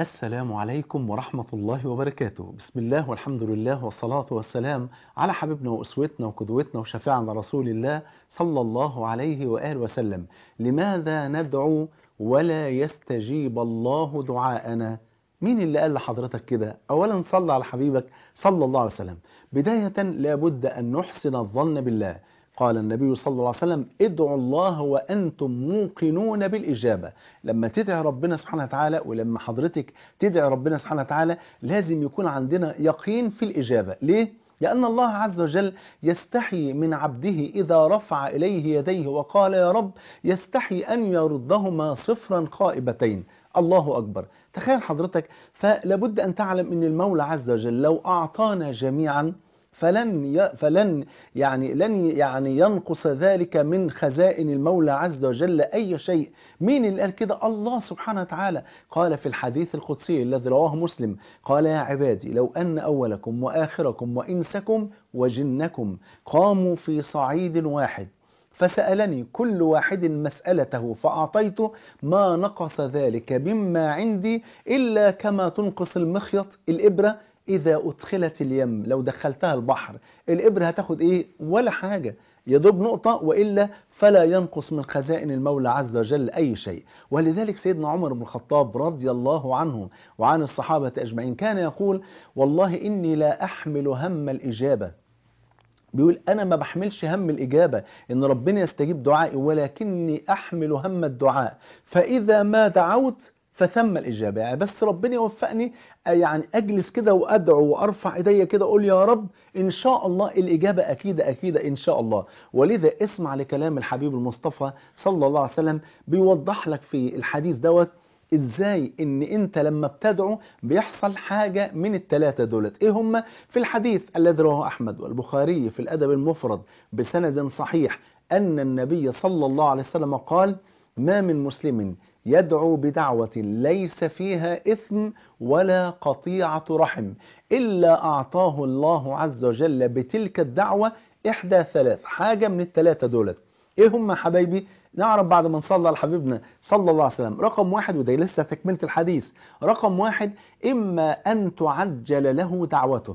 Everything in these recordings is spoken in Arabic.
السلام عليكم ورحمة الله وبركاته. بسم الله والحمد لله والصلاة والسلام على حبيبنا وأسوتنا وقدوتنا وشفيعنا رسول الله صلى الله عليه وآله وسلم. لماذا ندعو ولا يستجيب الله دعاءنا؟ مين اللي قال لحضرتك كده؟ أولا صلى على حبيبك صلى الله عليه وسلم. بداية لابد أن نحسن الظن بالله. قال النبي صلى الله عليه وسلم: ادعوا الله وأنتم موقنون بالإجابة. لما تدعي ربنا سبحانه وتعالى، ولما حضرتك تدعي ربنا سبحانه وتعالى، لازم يكون عندنا يقين في الإجابة. ليه؟ لأن الله عز وجل يستحي من عبده إذا رفع إليه يديه وقال يا رب، يستحي أن يردهما صفرا خائبتين. الله أكبر. تخيل حضرتك، فلابد أن تعلم أن المولى عز وجل لو أعطانا جميعا فلن ينقص ذلك من خزائن المولى عز وجل أي شيء. مين اللي قال كده؟ الله سبحانه وتعالى. قال في الحديث القدسي الذي رواه مسلم: قال يا عبادي لو أن أولكم وآخركم وإنسكم وجنكم قاموا في صعيد واحد فسألني كل واحد مسألته فأعطيته ما نقص ذلك مما عندي إلا كما تنقص المخيط الإبرة إذا أدخلت اليم. لو دخلتها البحر الإبرة هتاخد إيه؟ ولا حاجة، يدوب نقطة، وإلا فلا ينقص من خزائن المولى عز وجل أي شيء. ولذلك سيدنا عمر بن الخطاب رضي الله عنه وعن الصحابة أجمعين كان يقول: والله إني لا أحمل هم الإجابة. بيقول أنا ما بحملش هم الإجابة إن ربنا يستجيب دعائي، ولكني أحمل هم الدعاء، فإذا ما دعوت فثم الإجابة. يعني بس ربنا يوفقني، يعني أجلس كده وأدعو وأرفع إيديا كده أقول يا رب إن شاء الله الإجابة أكيد أكيد إن شاء الله. ولذا اسمع لكلام الحبيب المصطفى صلى الله عليه وسلم، بيوضح لك في الحديث دوت ازاي ان انت لما بتدعو بيحصل حاجة من الثلاثة دولت. ايه هم؟ في الحديث الذي رواه احمد والبخاري في الادب المفرد بسند صحيح ان النبي صلى الله عليه وسلم قال: ما من مسلم يدعو بدعوة ليس فيها إثم ولا قطيعة رحم إلا أعطاه الله عز وجل بتلك الدعوة إحدى ثلاث. حاجة من الثلاثة دولت. إيه هم حبايبي؟ نعرف بعد ما نصلى على حبيبنا صلى الله عليه وسلم. رقم واحد، وده لسه تكملة الحديث، رقم واحد: إما أن تعجل له دعوته.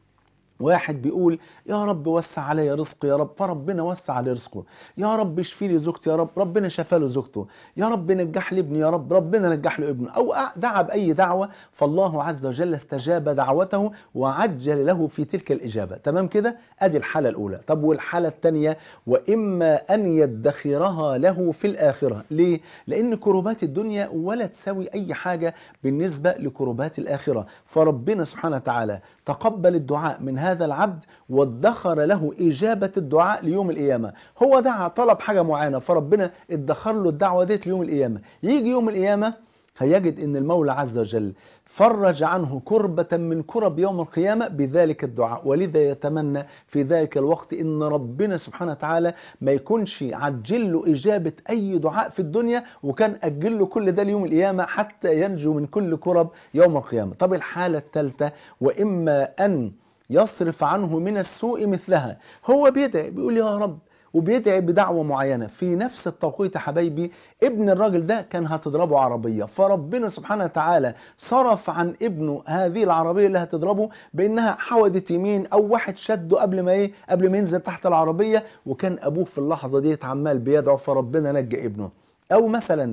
واحد بيقول يا رب وسع علي رزقي يا رب، فربنا وسع عليه رزقه. يا رب اشفي لي زوجتي يا رب، ربنا شفى له زوجته. يا رب نجح لي ابني يا رب، ربنا نجح له ابنه. او دعا باي دعوه فالله عز وجل استجاب دعوته وعجل له في تلك الاجابه. تمام كده؟ ادي الحاله الاولى. طب والحاله الثانيه: واما ان يدخرها له في الاخره. ليه؟ لان كربات الدنيا ولا تساوي اي حاجه بالنسبه لكربات الاخره. فربنا سبحانه وتعالى تقبل الدعاء من هذا العبد وادخر له إجابة الدعاء ليوم القيامة. هو دعا طلب حاجة معينة فربنا ادخر له الدعوة ديت ليوم القيامة. يجي يوم القيامة فيجد ان المولى عز وجل فرج عنه كربة من كرب يوم القيامة بذلك الدعاء. ولذا يتمنى في ذلك الوقت ان ربنا سبحانه وتعالى ما يكونش عجل له إجابة أي دعاء في الدنيا وكان أجل له كل ده ليوم القيامة حتى ينجو من كل كرب يوم القيامة. طب الحالة الثالثة: وإما أن يصرف عنه من السوء مثلها. هو بيدعي بيقول يا رب وبيدعي بدعوة معينة، في نفس التوقيت يا حبايبي ابن الراجل ده كان هتضربه عربية، فربنا سبحانه وتعالى صرف عن ابنه هذه العربية اللي هتضربه بانها حودت يمين، او واحد شده قبل ما ينزل تحت العربية، وكان ابوه في اللحظة دي عمال بيدعو فربنا نجى ابنه. او مثلا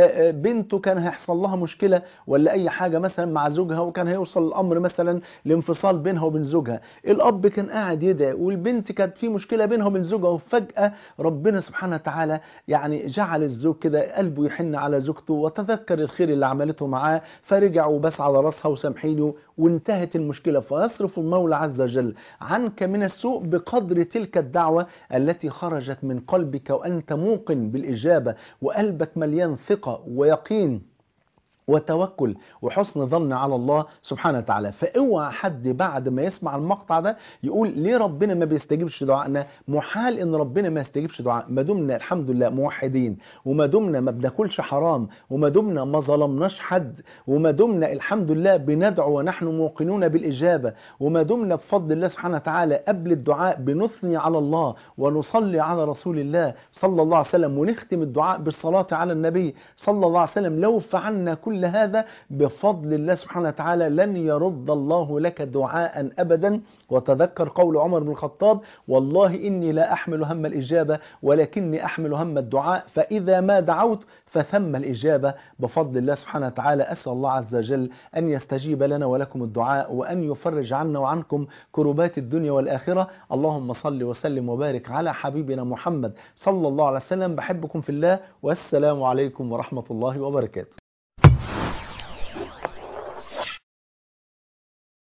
بنته كان هيحصل لها مشكلة ولا اي حاجة مثلا مع زوجها، وكان هيوصل الامر مثلا لانفصال بينها وبين زوجها. الاب كان قاعد يدعي والبنت كانت في مشكلة بينها وبين زوجها، وفجأة ربنا سبحانه وتعالى يعني جعل الزوج كده قلبه يحن على زوجته وتذكر الخير اللي عملته معاه، فرجع وبس على راسها وسامحينه وانتهت المشكلة. فيصرف المولى عز وجل عنك من السوء بقدر تلك الدعوة التي خرجت من قلبك وأنت موقن بالإجابة وقلبك مليان ثقة ويقين وتوكل وحسن ظن على الله سبحانه وتعالى. فاوعى حد بعد ما يسمع المقطع ده يقول ليه ربنا ما بيستجيبش دعائنا. محال ان ربنا ما يستجيبش دعاء ما دمنا الحمد لله موحدين، وما دمنا ما بناكلش حرام، وما دمنا ما ظلمناش حد، وما دمنا الحمد لله بندعو ونحن موقنون بالإجابة، وما دمنا بفضل الله سبحانه وتعالى قبل الدعاء بنثني على الله ونصلي على رسول الله صلى الله عليه وسلم، ونختم الدعاء بالصلاة على النبي صلى الله عليه وسلم. لو فعلنا كل كل هذا بفضل الله سبحانه وتعالى لن يرد الله لك دعاء أبدا. وتذكر قول عمر بن الخطاب: والله إني لا أحمل هم الإجابة ولكني أحمل هم الدعاء، فإذا ما دعوت فثم الإجابة بفضل الله سبحانه وتعالى. أسأل الله عز وجل أن يستجيب لنا ولكم الدعاء، وأن يفرج عنا وعنكم كربات الدنيا والآخرة. اللهم صل وسلم وبارك على حبيبنا محمد صلى الله عليه وسلم. بحبكم في الله، والسلام عليكم ورحمة الله وبركاته.